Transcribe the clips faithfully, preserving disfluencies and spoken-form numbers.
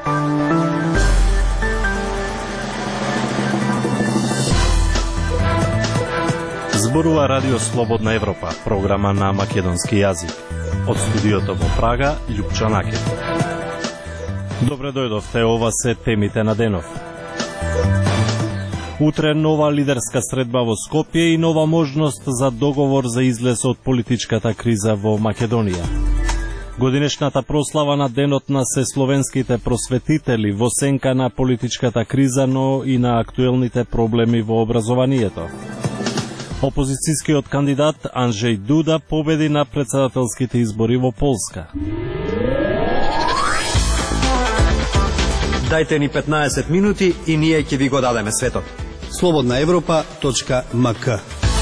Зборува Радио Слободна Европа, програма на македонски јазик. Од студиото во Прага, Љупчо Накет. Добре дојдовте, ова се темите на денов. Утре нова лидерска средба во Скопје и нова можност за договор за излез од политичката криза во Македонија. Годинешната прослава на Денот на сесловенските просветители во сенка на политичката криза, но и на актуелните проблеми во образованието. Опозицијскиот кандидат Анджеј Дуда победи на претседателските избори во Полска. Дајте ни петнаесет минути и ние ќе ви го дадеме светот. слободна европа точка ем ка.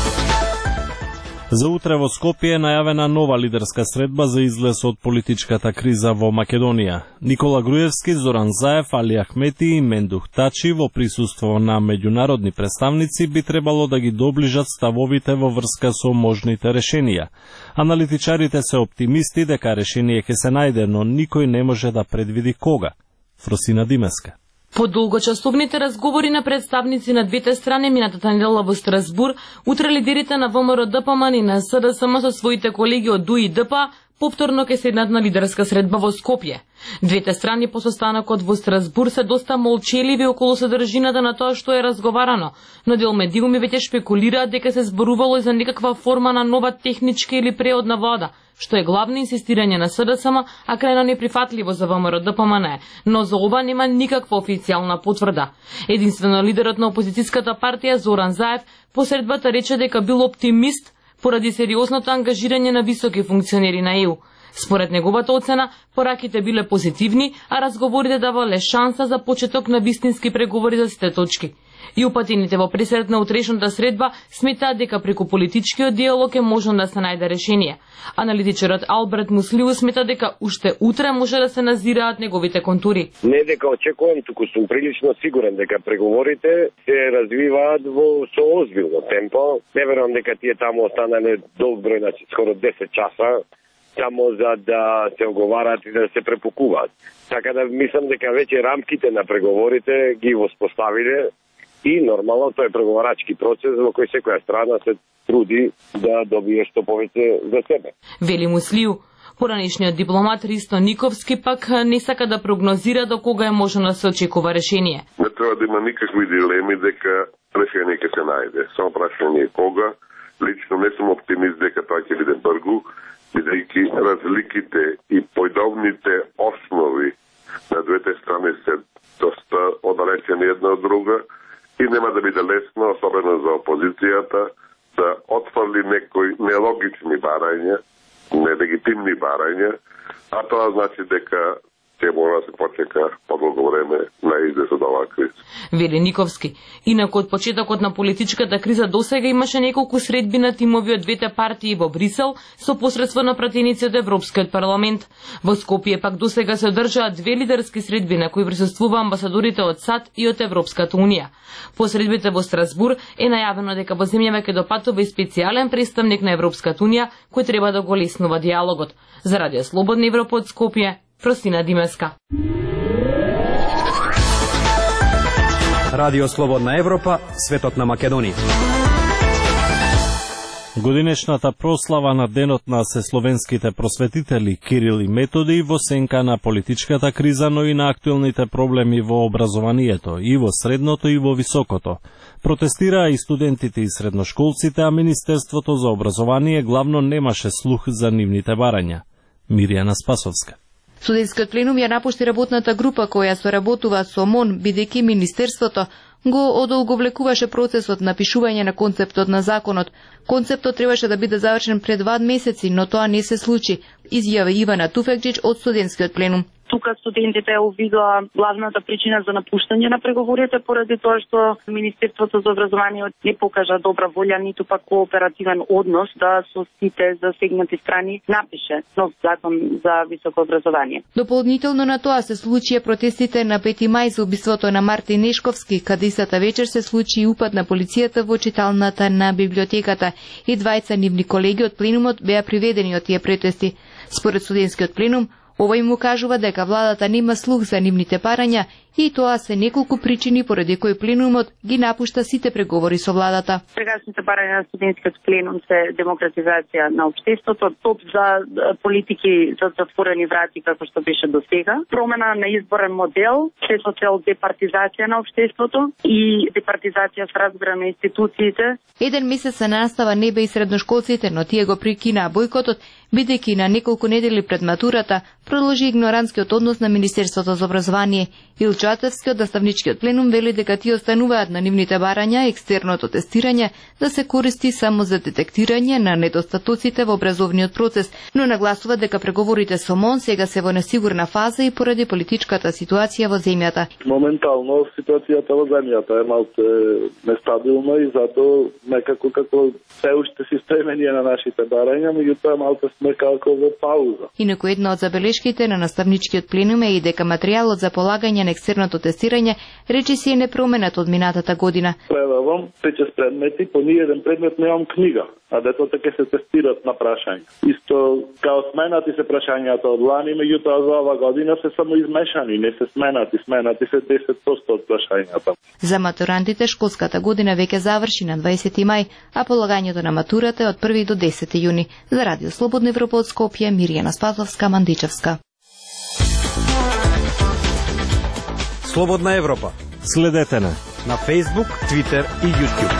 За утре во Скопје е најавена нова лидерска средба за излез од политичката криза во Македонија. Никола Груевски, Зоран Заев, Али Ахмети и Мендух Тачи во присуство на меѓународни представници би требало да ги доближат ставовите во врска со можните решенија. Аналитичарите се оптимисти дека решение ќе се најде, но никој не може да предвиди кога. Фросина Димеска. По долгочасовните разговори на представници на двете страни минатата недела во Страсбур, утре лидерите на ВМРО Д П М Н и на С Д С М со своите колеги од Д У И Д П повторно ќе седнат на лидерска средба во Скопје. Двете страни по состанокот во Страсбур се доста молчеливи околу содржината на тоа што е разговарано, но дел медиуми веќе шпекулираат дека се зборувало и за некаква форма на нова техничка или преодна влада, што е главно инсистирање на С Д С М, а крајно неприфатливо за ВМРО Д П М Н, но за ова нема никаква официјална потврда. Единствено лидерот на опозицијската партија Зоран Заев по средбата рече дека бил оптимист поради сериозното ангажирање на високи функционери на Е У. Според неговата оцена, пораките биле позитивни, а разговорите давале шанса за почеток на вистински преговори за сите точки. И упатените во пресред на утрешната средба сметаат дека преку политичкиот диалог е можно да се најде решение. Аналитичарот Алберт Муслиу смета дека уште утре може да се назираат неговите контури. Не дека очекувам, туку сум прилично сигурен дека преговорите се развиваат во со озбилно темпо. Не верувам дека тие таму останале долг број, значи скоро десет часа, само за да се оговарат и да се препукуваат. Така да мислам дека веќе рамките на преговорите ги воспоставиле и нормално тој е преговарачки процес во кој секоја страна се труди да добие што повеќе за себе. Вели Муслиу. Поранешниот дипломат Ристо Никовски пак не сака да прогнозира до кога е можно да се очекува решение. Не треба да има никакви дилеми дека решение ќе се најде. Само прашање е кога. Лично не сум оптимист дека тоа ќе биде брзо, бидејќи разликите и појдовните основи на двете страни се доста оддалечени една од друга и нема да биде лесно, особено за опозицијата, да отфрли некои нелогични барања, нелегитимни барања, а тоа значи дека ќе мора да се почека подолго време на излез од оваа криза. Вели Никовски. Инаку од почетокот на политичката криза досега имаше неколку средби на тимови од двете партии во Брисел со посредство на пратеници од Европскиот парламент. Во Скопје пак досега се одржаа две лидерски средби на кои присуствува амбасадорите од САД и од Европската унија. По средбите во Страсбур е најавено дека во земјава ќе допатува и специјален представник на Европската унија кој треба да го леснува диалогот. За Радио Слободна Европа од Скопје, Фросина Димеска. Радио Слободна Европа, светот на Македонија. Годинешната прослава на Денот на сесловенските просветители Кирил и Методи во сенка на политичката криза, но и на актуелните проблеми во образованието, и во средното и во високото. Протестираа и студентите и средношколците, а Министерството за образование главно немаше слух за нивните барања. Миријана Спасовска. Студентскиот пленум ја напушти работната група која соработува со МОН, бидејќи Министерството го одолговлекуваше процесот на пишување на концептот на законот. Концептот требаше да биде завршен пред два месеци, но тоа не се случи, изјави Ивана Туфекџиќ од студентскиот пленум. Тука студентите увидоа главната причина за напуштање на преговорите поради тоа што Министерството за образование не покажа добра волја, ниту пак кооперативен однос да со сите засегнати страни напише нов закон за високо образование. Дополнително на тоа се случија протестите на пети мај за убиството на Мартин Нешковски, каде истата вечер се случи и упад на полицијата во читалната на библиотеката и двајца нивни колеги од пленумот беа приведени од тие претести. Според студентскиот пленум, Овој му кажува дека владата нема слух за нивните барања и тоа се неколку причини поради кои пленумот ги напушта сите преговори со владата. Сегашните барања на студентскиот пленум се демократизација на општеството, топ за политики за затворени врати како што беше до сега, промена на изборен модел, се со цел департизација на општеството и департизација с разбира на институциите. Еден месец се настава не бе и средношколците, но тие го прикинаа бојкотот, бидејќи на неколку недели пред матурата продолжи игноранскиот однос на Министерството за образование. Илчо Атевски од наставничкиот пленум вели дека тие остануваат на нивните барања екстерното тестирање да се користи само за детектирање на недостатоците во образовниот процес, но нагласува дека преговорите со МОН сега се во несигурна фаза и поради политичката ситуација во земјата. Моментално ситуацијата во земјата е малку нестабилна и затоа некако како се уште си стремени на нашите барања, меѓутоа малку сме како во пауза. Инаку една од забелешките на наставничкиот пленум е и дека материјалот за полагање на екстерното тестирање речиси е непроменет од минатата година. Предавам петчест предмети, по ниеден предмет немам книга, а децата ќе се тестират на прашања. Исто као сменати се прашањата од лани, меѓутоа за ова година се само измешани, не се сменати, сменати се десет проценти од прашањата. За матурантите школската година веќе заврши на дваесети мај, а полагањето на матурата е од први до десети јуни. За Радио Слободна Европа од Скопје, Мирјана Спасовска, Мандичевска. Слободна Европа. Следете на на Facebook, Twitter и YouTube.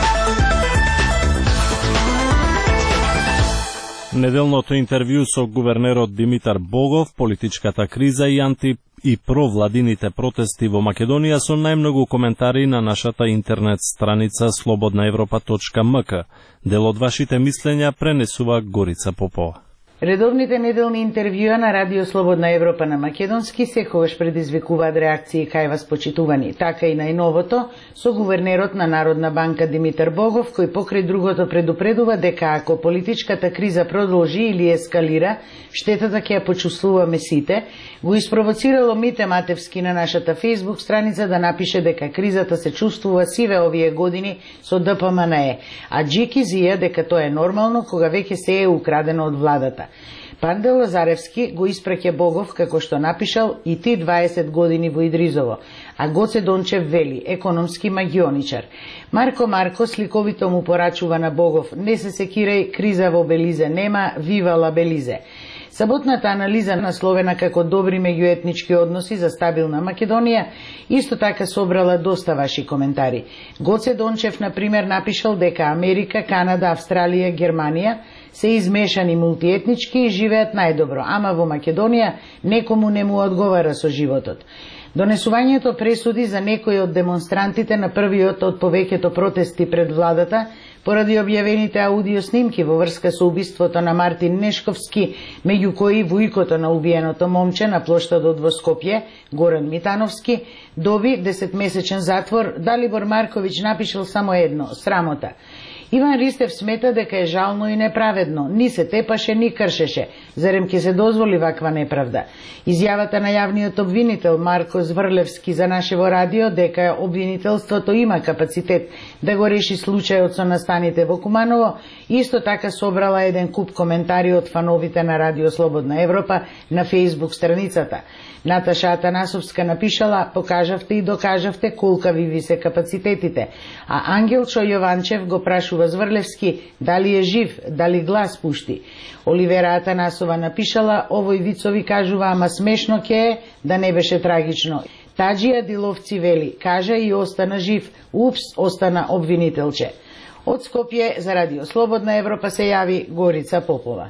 Неделното интервју со гувернерот Димитар Богов, политичката криза и анти и провладините протести во Македонија со најмногу коментари на нашата интернет страница слободна европа точка ем ка. Дел од вашите мислења пренесува Горица Попова. Редовните неделни интервјуа на Радио Слободна Европа на македонски секогаш предизвикуваат реакции кај вас почитувани. Така и најновото со гувернерот на Народна банка Димитар Богов, кој покрај другото предупредува дека ако политичката криза продолжи или ескалира, штетата ќе ја почувствуваме сите, го испровоцирало Мите Матевски на нашата Facebook страница да напише дека кризата се чувствува сиве овие години со Д П М Н Е, а Джики зија дека тоа е нормално кога веќе се е украдено од владата. Панде Лазаревски го испраќа Богов како што напишал и ти дваесет години во Идризово, а Гоце Дончев вели економски магионичар. Марко Марко сликовито му порачува на Богов: не се секирај, криза во Белизе нема, вивала Белизе. Саботната анализа насловена како добри меѓуетнички односи за стабилна Македонија исто така собрала доста ваши коментари. Гоце Дончев, на пример, напишал дека Америка, Канада, Австралија, Германија се измешани мултиетнички и живеат најдобро, ама во Македонија некому не му одговара со животот. Донесувањето пресуди за некои од демонстрантите на првиот од повеќето протести пред владата поради објавените аудио снимки во врска со убиството на Мартин Нешковски, меѓу кои вујкото на убиеното момче на плоштадот во Скопје, Горан Митановски, доби десетмесечен затвор. Далибор Марковиќ напишал само едно: срамота. Иван Ристев смета дека е жално и неправедно. Ни се тепаше, ни кршеше. Зарем ќе се дозволи ваква неправда? Изјавата на јавниот обвинител Марко Зврлевски за нашево радио дека обвинителството има капацитет да го реши случајот со настаните во Куманово исто така собрала еден куп коментари од фановите на Радио Слободна Европа на Facebook страницата. Наташа Атанасовска напишала: покажавте и докажавте колкави ви се капацитетите. А Ангелчо Јованчев го прашува Зврлевски дали е жив, дали глас пушти. Оливера Атанасова напишала: овој вицови кажува, ама смешно ке е, да не беше трагично. Таджија Диловци вели: кажа и остана жив. Упс, остана обвинителче. Од Скопје за Радио Слободна Европа се јави Горица Попова.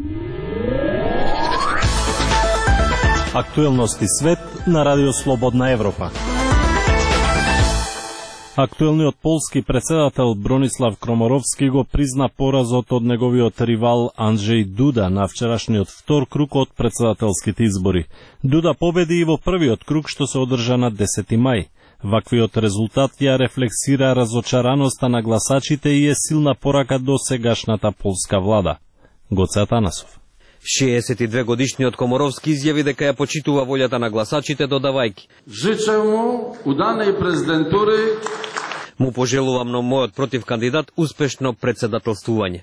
Актуелности свет на Радио Слободна Европа. Актуелниот полски председател Бронислав Кроморовски го призна поразот од неговиот ривал Анджеј Дуда на вчерашниот втор круг од председателските избори. Дуда победи и во првиот круг што се одржа на десети мај. Ваквиот резултат ја рефлексира разочараноста на гласачите и е силна порака до сегашната полска влада. Гоце Атанасов. шеесет и две годишниот Коморовски изјави дека ја почитува волјата на гласачите, додавајќи: Жичам му удане и президентури. Му пожелувам на мојот против кандидат успешно председателствување.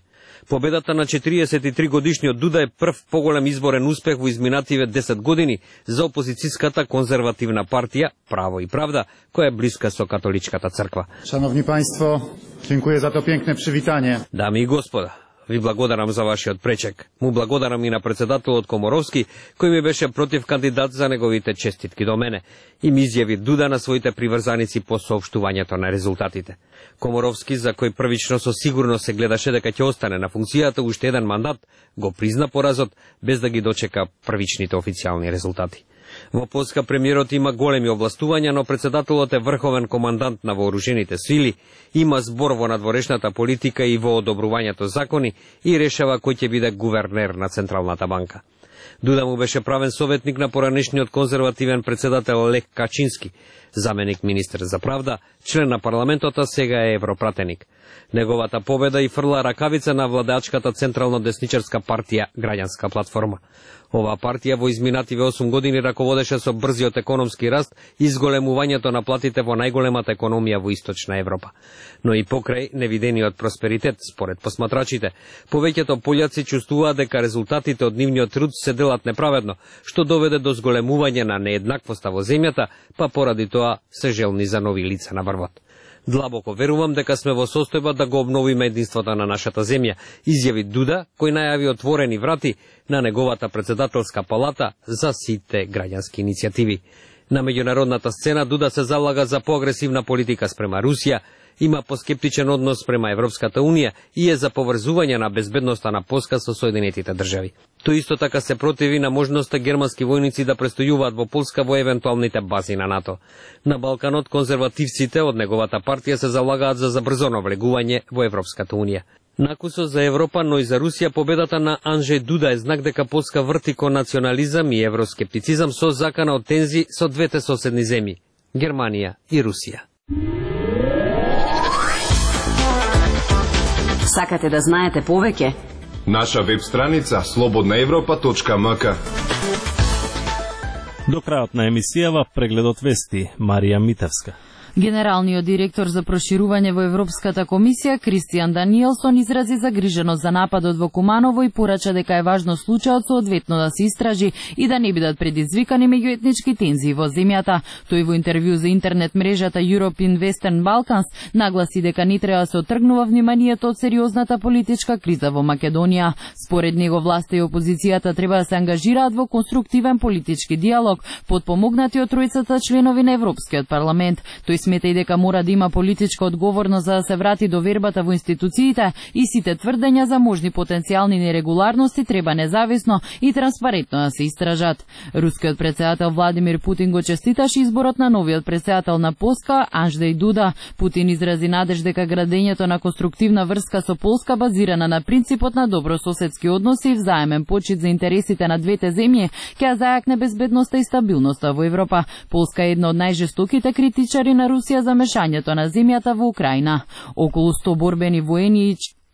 Победата на четириесет и три годишниот Дуда е прв поголем изборен успех во изминативе десет години за опозицијската конзервативна партија Право и правда, која е блиска со католичката црква. Шановни пајнство, dziękuję za to piękne przywitanie. Дами и господа, ви благодарам за вашиот пречек. Му благодарам и на председателот Коморовски, кој ми беше против кандидат за неговите честитки до мене и ми изјави Дуда на своите приврзаници по соопштувањето на резултатите. Коморовски, за кој првично со сигурност се гледаше дека ќе остане на функцијата уште еден мандат, го призна поразот без да ги дочека првичните официјални резултати. Во Полска премиерот има големи областувања, но председателот е врховен командант на вооружените сили, има збор во надворешната политика и во одобрувањето закони и решава кој ќе биде гувернер на Централната банка. Дуда му беше правен советник на поранешниот конзервативен председател Лех Качински, заменик министер за правда, член на парламентот, а сега е европратеник. Неговата победа и фрла ракавица на владеачката централно-десничарска партија Граѓанска платформа. Оваа партија во изминативе осум години раководеше со брзиот економски раст и зголемувањето на платите во најголемата економија во Источна Европа. Но и покрај невидениот просперитет, според посматрачите, повеќето пољаци чувствуваат дека резултатите од нивниот труд се делат неправедно, што доведе до зголемување на нееднаквоста во земјата, па поради тоа се желни за нови лица на врвот. Длабоко верувам дека сме во состојба да го обновиме единството на нашата земја, изјави Дуда, кој најави отворени врати на неговата председателска палата за сите граѓански иницијативи. На меѓународната сцена Дуда се залага за поагресивна политика спрема Русија, има поскептичен однос према Европската Унија и е за поврзување на безбедноста на Полска со Соединетите држави. Тој исто така се противи на можноста германски војници да престојуваат во Полска во евентуалните бази на НАТО. На Балканот конзервативците од неговата партија се залагаат за забрзано влегување во Европската Унија. Накусо за Европа, но и за Русија, победата на Анджеј Дуда е знак дека Полска врти кон национализам и евроскептицизам со закана од тензи со двете соседни земји – Германија и Русија. Сакате да знаете повеќе? Наша веб страница слободна европа точка ем ка. До крајот на емисијава прегледот вести Марија Митевска. Генералниот директор за проширување во Европската комисија Кристијан Даниелсон изрази загриженост за нападот во Куманово и порача дека е важно случајот соодветно да се истражи и да не бидат предизвикани меѓуетнички тензии во земјата. Тој во интервју за интернет мрежата European Western Balkans нагласи дека не треба да се отргнува вниманието од сериозната политичка криза во Македонија. Според него власта и опозицијата треба да се ангажираат во конструктивен политички диалог, подпомогнати од тројцата членови на Европскиот парламент. Тој смета и дека мора да има политичка одговорност за да се врати довербата во институциите и сите тврдења за можни потенцијални нерегуларности треба независно и транспарентно да се истражат. Рускиот претседател Владимир Путин го честиташе изборот на новиот претседател на Полска Анджеј Дуда. Путин изрази надеж дека градењето на конструктивна врска со Полска базирана на принципот на добрососедски односи и взаемен почит за интересите на двете земји ќе зајакне безбедноста и стабилноста во Европа. Полска е една од најжестоките критичари на Русија за мешањето на земјата во Украина. Околу сто борбени воени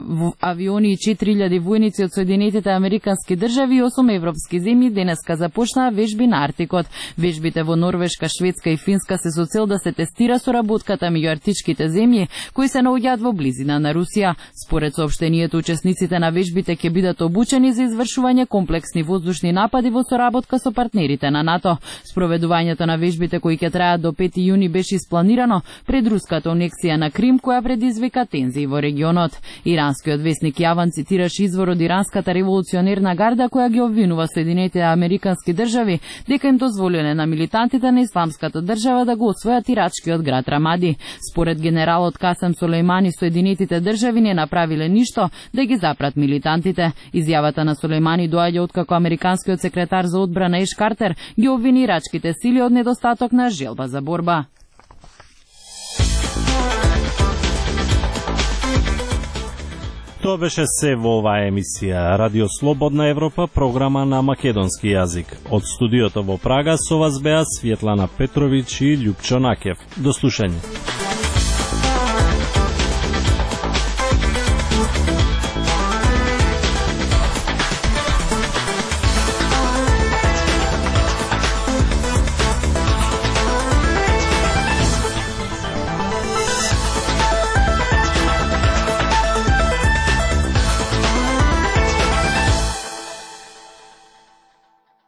авиони и четири илјади војници од Соединетите Американски држави и осум европски земји денеска започнаа вежби на Арктикот. Вежбите во Норвешка, Шведска и Финска се со цел да се тестира соработката меѓу арктичките земји кои се наоѓаат во близина на Русија. Според соопштението, учесниците на вежбите ќе бидат обучени за извршување комплексни воздушни напади во соработка со партнерите на НАТО. Спроведувањето на вежбите кои ќе трајат до пети јуни беше испланирано пред руската анексија на Крим која предизвика тензии во регионот. Иранскиот весник Јаван цитираше извор од иранската револуционерна гарда која ги обвинува Соединетите Американски држави дека им дозволиле на милитантите на Исламската држава да го освојат ирачкиот град Рамади. Според генералот Касем Сулејмани, Соединетите држави не направиле ништо да ги запрат милитантите. Изјавата на Сулејмани доаѓа откако американскиот секретар за одбрана Еш Картер ги обвини ирачките сили од недостаток на желба за борба. Тоа беше се во оваа емисија Радио Слободна Европа, програма на македонски јазик. Од студиото во Прага со вас беа Светлана Петровиќ и Љупчо Накев. До слушање.